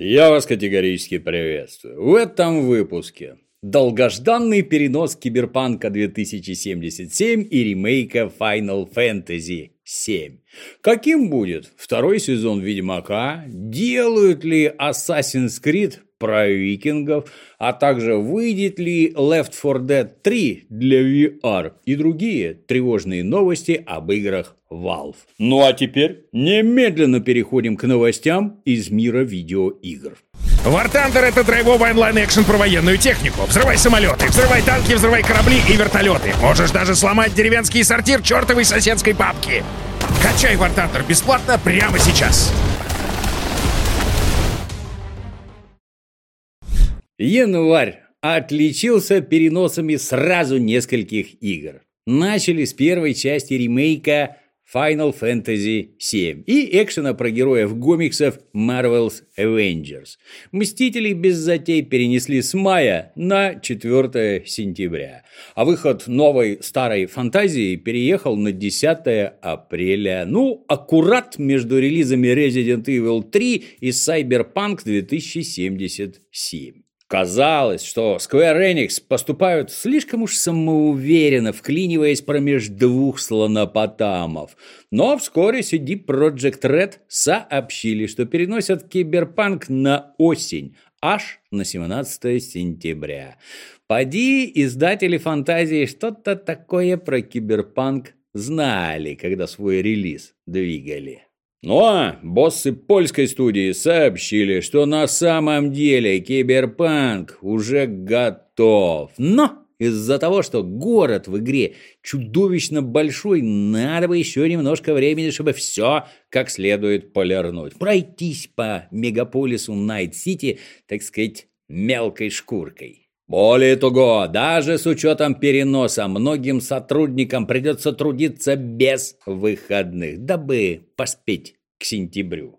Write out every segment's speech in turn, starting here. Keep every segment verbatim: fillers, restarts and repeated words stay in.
Я вас категорически приветствую. В этом выпуске долгожданный перенос Киберпанка две тысячи семьдесят семь и ремейка Final Fantasy семь. Каким будет второй сезон Ведьмака? Делают ли Assassin's Creed про викингов? А также выйдет ли Left фор Dead три для ви ар? И другие тревожные новости об играх Valve. Ну а теперь немедленно переходим к новостям из мира видеоигр. War Thunder — это драйвовый онлайн-экшен про военную технику. Взрывай самолеты, взрывай танки, взрывай корабли и вертолеты. Можешь даже сломать деревенский сортир чертовой соседской бабки. Качай War Thunder бесплатно прямо сейчас. Январь отличился переносами сразу нескольких игр. Начали с первой части ремейка Final Fantasy семь и экшена про героев-гомиксов Marvel's Avengers. Мстители без затей перенесли с мая на четвёртое сентября, а выход новой старой фантазии переехал на десятое апреля. Ну, аккурат между релизами Resident Evil три и Cyberpunk две тысячи семьдесят семь. Казалось, что Square Enix поступают слишком уж самоуверенно, вклиниваясь промеж двух слонопотамов. Но вскоре си ди Projekt Red сообщили, что переносят Киберпанк на осень, аж на семнадцатое сентября. Поди, издатели фантазии что-то такое про Киберпанк знали, когда свой релиз двигали. Ну а боссы польской студии сообщили, что на самом деле Киберпанк уже готов. Но из-за того, что город в игре чудовищно большой, надо бы еще немножко времени, чтобы все как следует полирнуть. Пройтись по мегаполису Найт-Сити, так сказать, мелкой шкуркой. Более того, даже с учетом переноса, многим сотрудникам придется трудиться без выходных, дабы поспеть к сентябрю.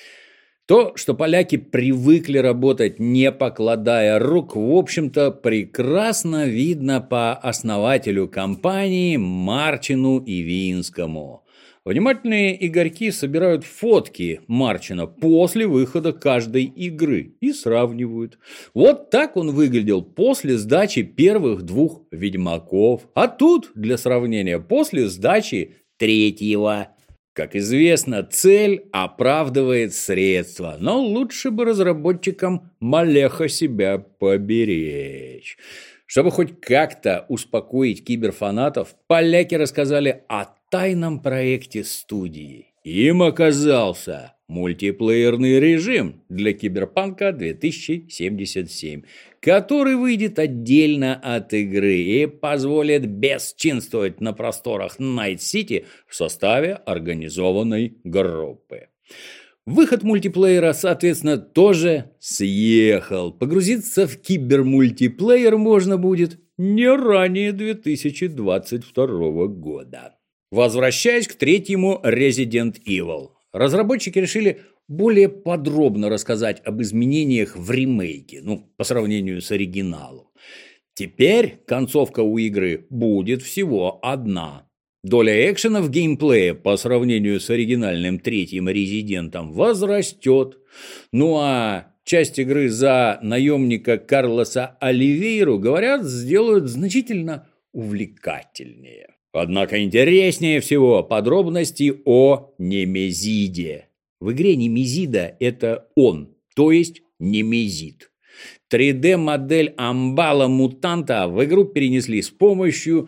То, что поляки привыкли работать, не покладая рук, в общем-то, прекрасно видно по основателю компании Марчину Ивинскому. Внимательные игроки собирают фотки Марчина после выхода каждой игры и сравнивают. Вот так он выглядел после сдачи первых двух Ведьмаков. А тут, для сравнения, после сдачи третьего. Как известно, цель оправдывает средства, но лучше бы разработчикам малеха себя поберечь. Чтобы хоть как-то успокоить киберфанатов, поляки рассказали о тайном проекте студии. Им оказался мультиплеерный режим для Киберпанка две тысячи семьдесят семь, который выйдет отдельно от игры и позволит бесчинствовать на просторах Найт-Сити в составе организованной группы. Выход мультиплеера, соответственно, тоже съехал. Погрузиться в кибермультиплеер можно будет не ранее две тысячи двадцать второго года. Возвращаясь к третьему Resident Evil, разработчики решили более подробно рассказать об изменениях в ремейке, ну, по сравнению с оригиналом. Теперь концовка у игры будет всего одна. Доля экшена в геймплее по сравнению с оригинальным третьим Резидентом возрастет. Ну а часть игры за наемника Карлоса Оливейру, говорят, сделают значительно увлекательнее. Однако интереснее всего подробности о Немезиде. В игре Немезида – это он, то есть Немезид. три дэ-модель амбала-мутанта в игру перенесли с помощью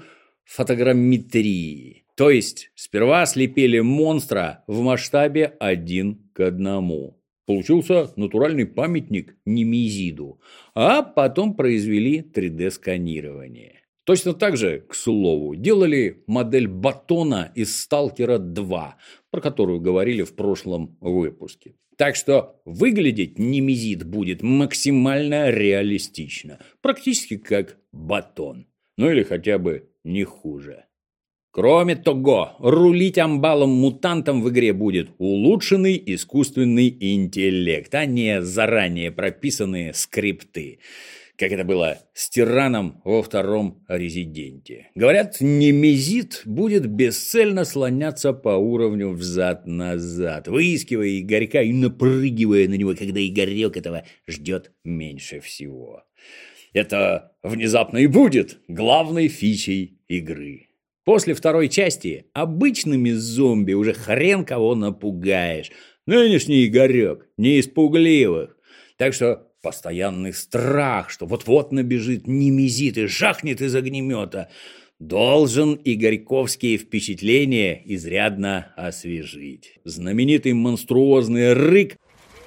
фотограмметрии. То есть сперва слепили монстра в масштабе один к одному. Получился натуральный памятник Немезиду, а потом произвели три дэ-сканирование. Точно так же, к слову, делали модель Батона из Сталкера два, про которую говорили в прошлом выпуске. Так что выглядеть Немезид будет максимально реалистично, практически как Батон, ну или хотя бы не хуже. Кроме того, рулить амбалом-мутантом в игре будет улучшенный искусственный интеллект, а не заранее прописанные скрипты. как это было с Тираном во втором «Резиденте». Говорят, Немезид будет бесцельно слоняться по уровню взад-назад, выискивая Игорька и напрыгивая на него, когда Игорек этого ждет меньше всего. Это внезапно и будет главной фичей игры. После второй части обычными зомби уже хрен кого напугаешь. Нынешний Игорек не из пугливых. Так что постоянный страх, что вот-вот набежит Немезид и жахнет из огнемета, должен игорьковские впечатления изрядно освежить. Знаменитый монструозный рык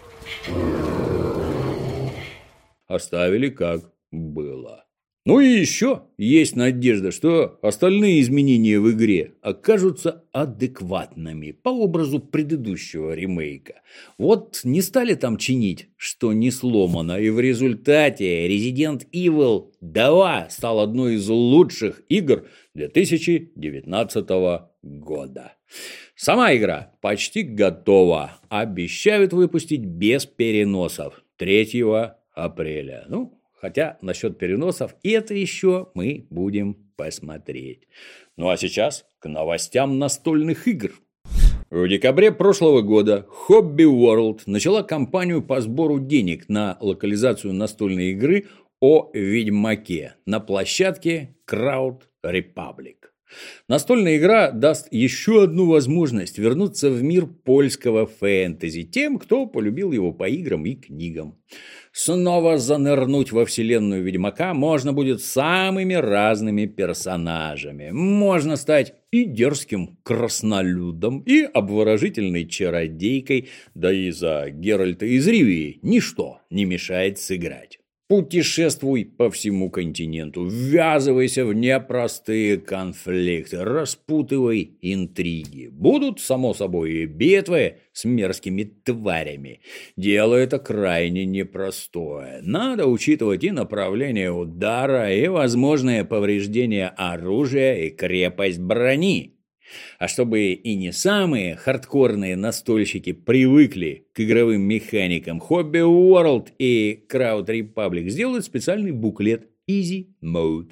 оставили как было. Ну и еще есть надежда, что остальные изменения в игре окажутся адекватными по образу предыдущего ремейка. Вот не стали там чинить, что не сломано, и в результате Resident Evil два стал одной из лучших игр две тысячи девятнадцатого года. Сама игра почти готова. Обещают выпустить без переносов третьего апреля. Ну, хотя насчет переносов это еще мы будем посмотреть. Ну а сейчас к новостям настольных игр. В декабре прошлого года Hobby World начала кампанию по сбору денег на локализацию настольной игры о Ведьмаке на площадке Crowd Republic. Настольная игра даст еще одну возможность вернуться в мир польского фэнтези тем, кто полюбил его по играм и книгам. Снова занырнуть во вселенную Ведьмака можно будет самыми разными персонажами. Можно стать и дерзким краснолюдом, и обворожительной чародейкой, да и за Геральта из Ривии ничто не мешает сыграть. Путешествуй по всему континенту, ввязывайся в непростые конфликты, распутывай интриги. Будут, само собой, и битвы с мерзкими тварями. Дело это крайне непростое. Надо учитывать и направление удара, и возможное повреждение оружия, и крепость брони. А чтобы и не самые хардкорные настольщики привыкли к игровым механикам, Hobby World и Crowd Republic сделают специальный буклет Easy Mode.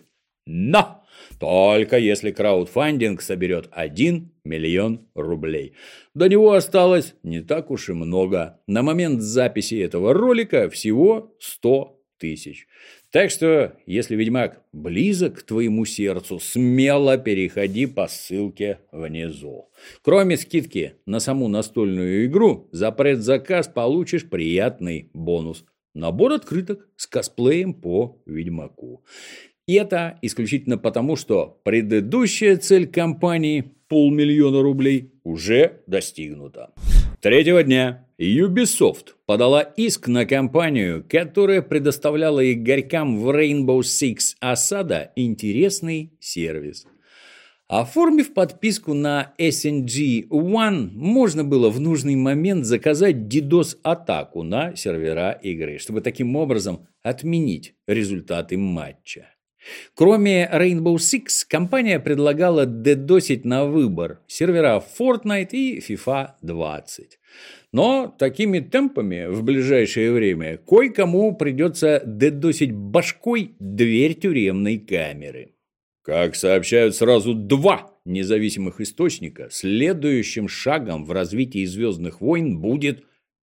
Но только если краудфандинг соберет один миллион рублей. До него осталось не так уж и много. На момент записи этого ролика всего сто тысяч. Так что, если Ведьмак близок к твоему сердцу, смело переходи по ссылке внизу. Кроме скидки на саму настольную игру, за предзаказ получишь приятный бонус. Набор открыток с косплеем по Ведьмаку. И это исключительно потому, что предыдущая цель кампании – полмиллиона рублей – уже достигнута. Третьего дня Ubisoft подала иск на компанию, которая предоставляла игорькам в Rainbow Six Осада интересный сервис. Оформив подписку на эс эн джи один, можно было в нужный момент заказать DDoS-атаку на сервера игры, чтобы таким образом отменить результаты матча. Кроме Rainbow Six, компания предлагала дедосить на выбор сервера Fortnite и FIFA двадцать. Но такими темпами в ближайшее время кое-кому придется дедосить башкой дверь тюремной камеры. Как сообщают сразу два независимых источника, следующим шагом в развитии «Звездных войн» будет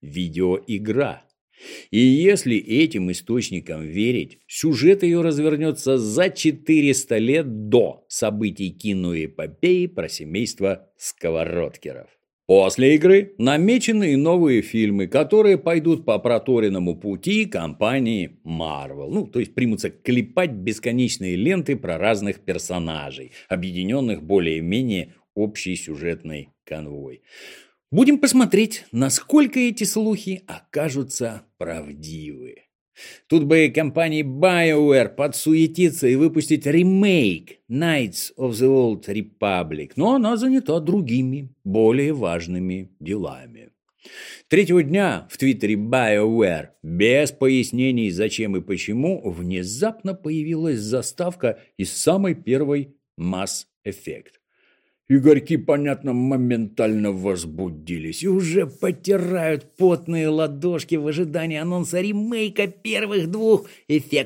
видеоигра. И если этим источникам верить, сюжет ее развернется за четыреста лет до событий киноэпопеи про семейство сковородкеров. После игры намечены новые фильмы, которые пойдут по проторенному пути компании Marvel. Ну, то есть примутся клепать бесконечные ленты про разных персонажей, объединенных более-менее общей сюжетной конвой. Будем посмотреть, насколько эти слухи окажутся правдивы. Тут бы компании BioWare подсуетиться и выпустить ремейк Knights of the Old Republic, но она занята другими, более важными делами. Третьего дня в твиттере BioWare без пояснений зачем и почему внезапно появилась заставка из самой первой Mass Effect. Игорьки, понятно, моментально возбудились и уже потирают потные ладошки в ожидании анонса ремейка первых двух эффектов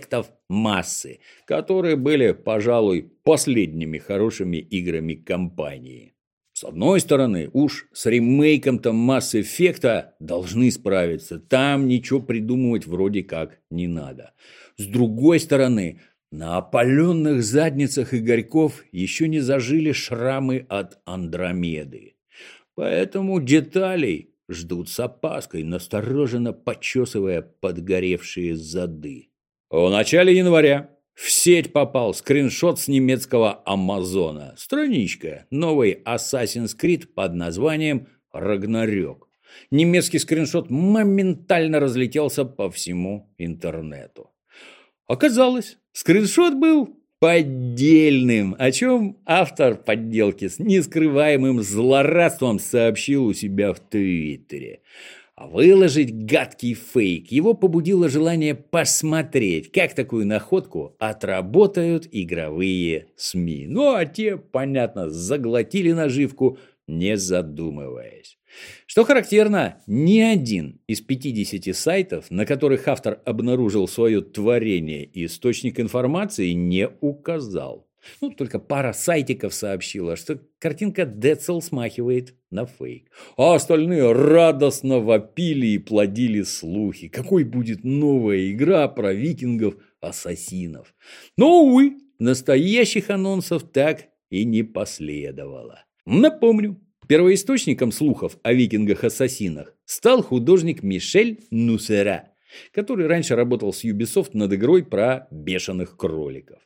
массы, которые были, пожалуй, последними хорошими играми компании. С одной стороны, уж с ремейком-то Mass Effect должны справиться, там ничего придумывать вроде как не надо. С другой стороны, на опаленных задницах Игорьков еще не зажили шрамы от Андромеды. Поэтому деталей ждут с опаской, настороженно почесывая подгоревшие зады. В начале января в сеть попал скриншот с немецкого Амазона. Страничка новой Assassin's Creed под названием «Рагнарёк». Немецкий скриншот моментально разлетелся по всему интернету. Оказалось, скриншот был поддельным, о чем автор подделки с нескрываемым злорадством сообщил у себя в Твиттере. А выложить гадкий фейк его побудило желание посмотреть, как такую находку отработают игровые СМИ. Ну, а те, понятно, заглотили наживку, не задумываясь. Что характерно, ни один из пятидесяти сайтов, на которых автор обнаружил свое творение, источник информации не указал. Ну, только пара сайтиков сообщила, что картинка Dead Cell смахивает на фейк. А остальные радостно вопили и плодили слухи, какой будет новая игра про викингов-ассасинов. Но, увы, настоящих анонсов так и не последовало. Напомню, первоисточником слухов о викингах-ассасинах стал художник Мишель Нусера, который раньше работал с Ubisoft над игрой про бешеных кроликов.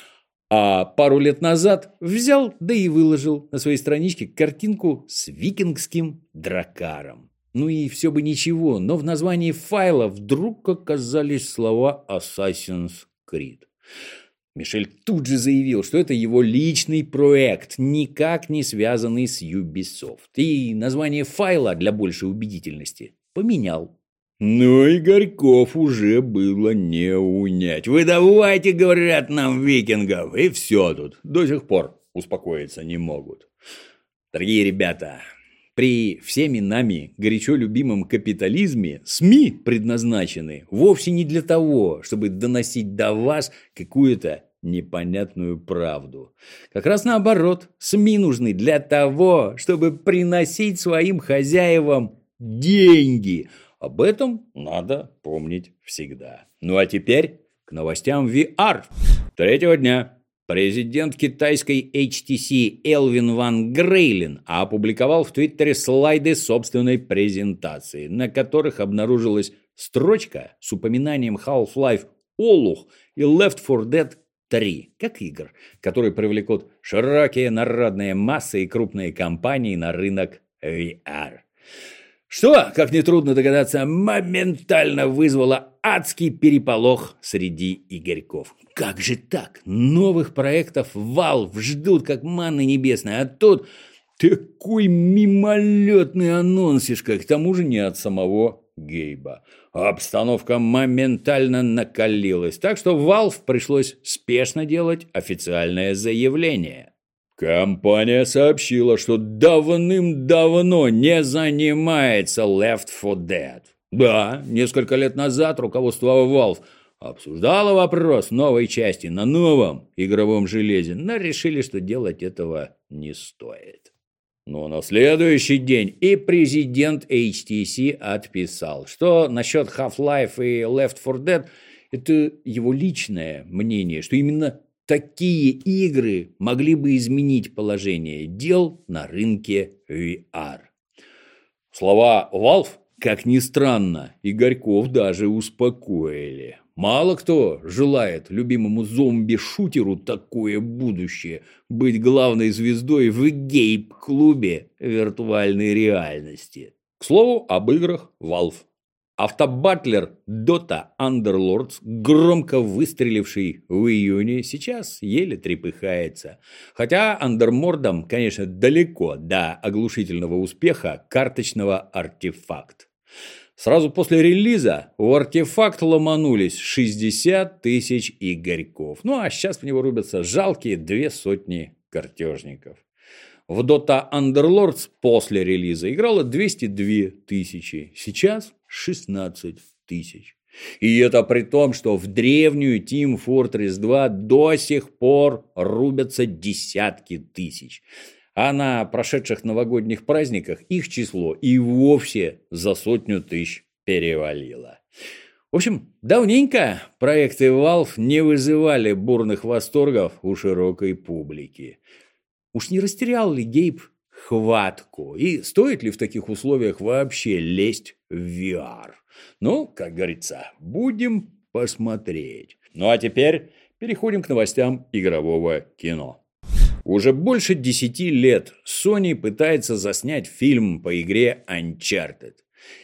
А пару лет назад взял, да и выложил на своей страничке картинку с викингским дракаром. Ну и все бы ничего, но в названии файла вдруг оказались слова Assassin's Creed. Мишель тут же заявил, что это его личный проект, никак не связанный с Ubisoft. И название файла для большей убедительности поменял. Но Игорьков уже было не унять. Вы давайте, говорят, нам викингов, и все тут. До сих пор успокоиться не могут. Дорогие ребята, при всеми нами горячо любимом капитализме СМИ предназначены вовсе не для того, чтобы доносить до вас какую-то непонятную правду. Как раз наоборот, СМИ нужны для того, чтобы приносить своим хозяевам деньги. Об этом надо помнить всегда. Ну а теперь к новостям ви ар. Третьего дня президент китайской эйч ти си Элвин Ван Грейлен опубликовал в Твиттере слайды собственной презентации, на которых обнаружилась строчка с упоминанием Half-Life Олух и Left фор Dead три, как игр, которые привлекут широкие народные массы и крупные компании на рынок ви ар. Что, как нетрудно догадаться, моментально вызвало адский переполох среди игорьков. Как же так? Новых проектов Valve ждут как манны небесной, а тут такой мимолетный анонсишка, к тому же не от самого Гейба. Обстановка моментально накалилась, так что Valve пришлось спешно делать официальное заявление. Компания сообщила, что давным-давно не занимается Left фор Dead. Да, несколько лет назад руководство Valve обсуждало вопрос новой части на новом игровом железе, но решили, что делать этого не стоит. Но на следующий день и президент эйч ти си отписал, что насчет Half-Life и Left фор Dead это его личное мнение, что именно такие игры могли бы изменить положение дел на рынке ви ар. Слова Valve, как ни странно, Игорьков даже успокоили. Мало кто желает любимому зомби-шутеру такое будущее – быть главной звездой в гейб-клубе виртуальной реальности. К слову об играх Valve. Автобатлер Dota Underlords, громко выстреливший в июне, сейчас еле трепыхается. Хотя андермордам, конечно, далеко до оглушительного успеха карточного артефакт. Сразу после релиза в артефакт ломанулись шестьдесят тысяч игорьков. Ну а сейчас в него рубятся жалкие две сотни картежников. В Dota Underlords после релиза играло двести две тысячи, сейчас шестнадцать тысяч. И это при том, что в древнюю Team Fortress два до сих пор рубятся десятки тысяч. А на прошедших новогодних праздниках их число и вовсе за сотню тысяч перевалило. В общем, давненько проекты Valve не вызывали бурных восторгов у широкой публики. Уж не растерял ли Гейб хватку? И стоит ли в таких условиях вообще лезть в ви ар? Ну, как говорится, будем посмотреть. Ну а теперь переходим к новостям игрового кино. Уже больше десяти лет Sony пытается заснять фильм по игре Uncharted.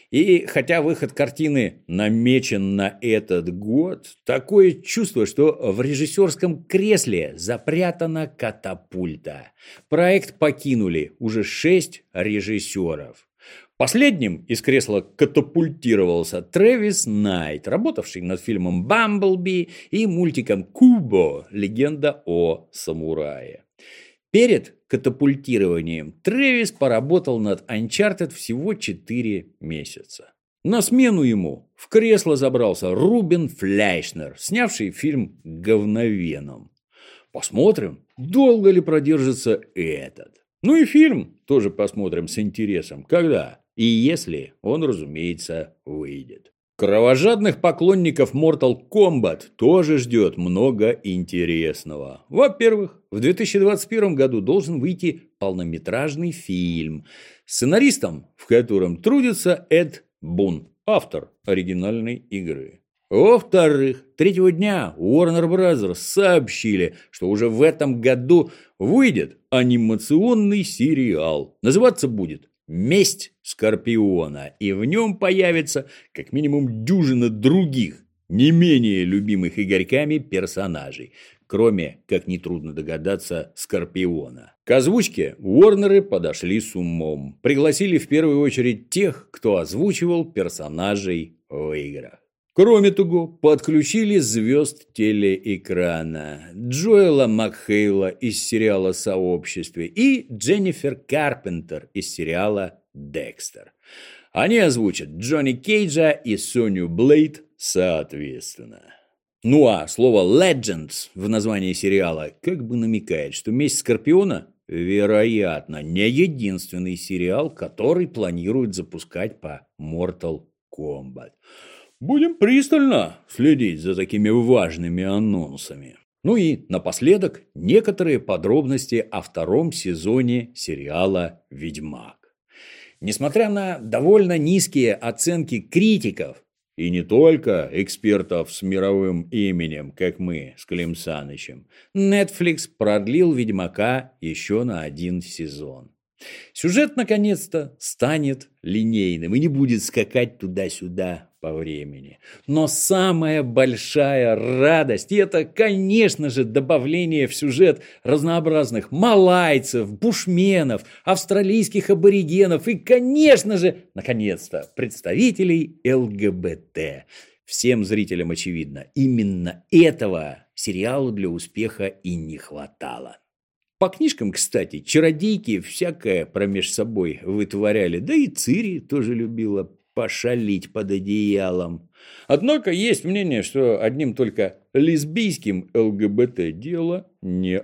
И хотя выход картины намечен на этот год, такое чувство, что в режиссерском кресле запрятана катапульта. Проект покинули уже шесть режиссеров. Последним из кресла катапультировался Трэвис Найт, работавший над фильмом «Бамблби» и мультиком «Кубо. Легенда о самурае». Перед катапультированием Трэвис поработал над Uncharted всего четыре месяца. На смену ему в кресло забрался Рубен Флейшнер, снявший фильм «Говновеном». Посмотрим, долго ли продержится этот. Ну и фильм тоже посмотрим с интересом, когда и если он, разумеется, выйдет. Кровожадных поклонников Mortal Kombat тоже ждет много интересного. Во-первых, в две тысячи двадцать первом году должен выйти полнометражный фильм, сценаристом в котором трудится Эд Бун, автор оригинальной игры. Во-вторых, третьего дня Warner Bros. Сообщили, что уже в этом году выйдет анимационный сериал. Называться будет «Месть Скорпиона», и в нем появится как минимум дюжина других, не менее любимых игорьками персонажей, кроме, как нетрудно догадаться, Скорпиона. К озвучке Уорнеры подошли с умом. Пригласили в первую очередь тех, кто озвучивал персонажей в играх. Кроме того, подключили звезд телеэкрана: Джоэла Макхейла из сериала «Сообщество» и Дженнифер Карпентер из сериала «Декстер». Они озвучат Джонни Кейджа и Соню Блейд соответственно. Ну а слово «Legends» в названии сериала как бы намекает, что «Месть Скорпиона» вероятно не единственный сериал, который планируют запускать по Mortal Kombat. Будем пристально следить за такими важными анонсами. Ну и напоследок некоторые подробности о втором сезоне сериала «Ведьмак». Несмотря на довольно низкие оценки критиков, и не только экспертов с мировым именем, как мы с Клим Санычем, Netflix продлил «Ведьмака» еще на один сезон. Сюжет, наконец-то, станет линейным и не будет скакать туда-сюда по времени. Но самая большая радость – это, конечно же, добавление в сюжет разнообразных малайцев, бушменов, австралийских аборигенов и, конечно же, наконец-то, представителей эл гэ бэ тэ. Всем зрителям очевидно, именно этого сериалу для успеха и не хватало. По книжкам, кстати, чародейки всякое промеж собой вытворяли, да и Цири тоже любила пошалить под одеялом. Однако есть мнение, что одним только лесбийским эл гэ бэ тэ дело не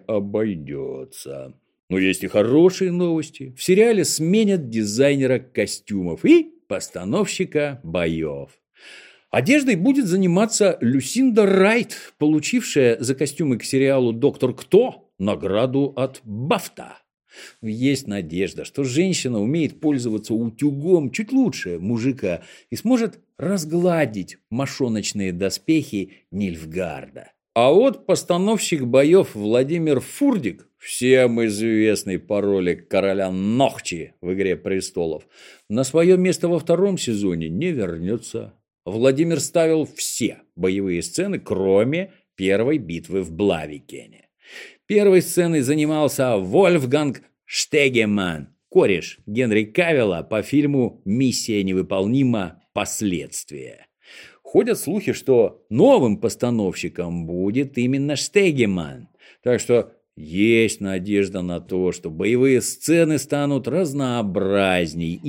обойдется. Но есть и хорошие новости. В сериале сменят дизайнера костюмов и постановщика боев. Одеждой будет заниматься Люсинда Райт, получившая за костюмы к сериалу «Доктор Кто» награду от Бафта. Есть надежда, что женщина умеет пользоваться утюгом чуть лучше мужика и сможет разгладить мошоночные доспехи Нильфгарда. А вот постановщик боев Владимир Фурдик, всем известный по роли короля Нохчи в «Игре престолов», на свое место во втором сезоне не вернется. Владимир ставил все боевые сцены, кроме первой битвы в Блавикене. Первой сценой занимался Вольфганг Штегеман, кореш Генри Кавилла по фильму «Миссия невыполнима. Последствия». Ходят слухи, что новым постановщиком будет именно Штегеман. Так что есть надежда на то, что боевые сцены станут разнообразней и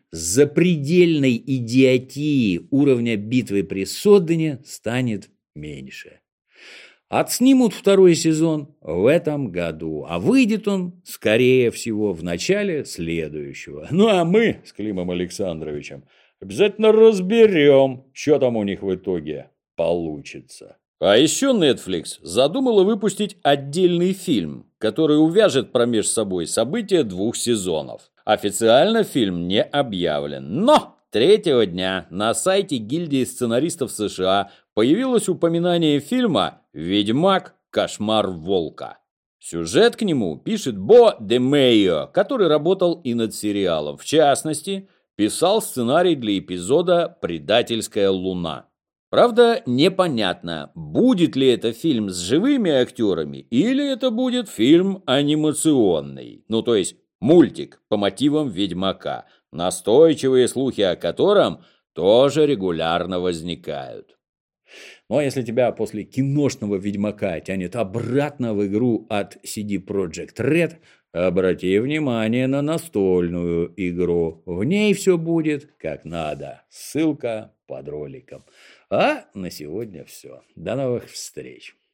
запредельной идиотии уровня битвы при Соддене станет меньше. Отснимут второй сезон в этом году, а выйдет он, скорее всего, в начале следующего. Ну а мы с Климом Александровичем обязательно разберем, что там у них в итоге получится. А еще Netflix задумала выпустить отдельный фильм, который увяжет промеж собой события двух сезонов. Официально фильм не объявлен, но третьего дня на сайте гильдии сценаристов США появилось упоминание фильма «Ведьмак. Кошмар волка». Сюжет к нему пишет Бо де Мейо, который работал и над сериалом. В частности, писал сценарий для эпизода «Предательская луна». Правда, непонятно, будет ли это фильм с живыми актерами или это будет фильм анимационный. Ну, то есть мультик по мотивам «Ведьмака», настойчивые слухи о котором тоже регулярно возникают. Ну а если тебя после киношного «Ведьмака» тянет обратно в игру от си ди Projekt Red, обрати внимание на настольную игру. В ней все будет как надо. Ссылка под роликом. А на сегодня все. До новых встреч.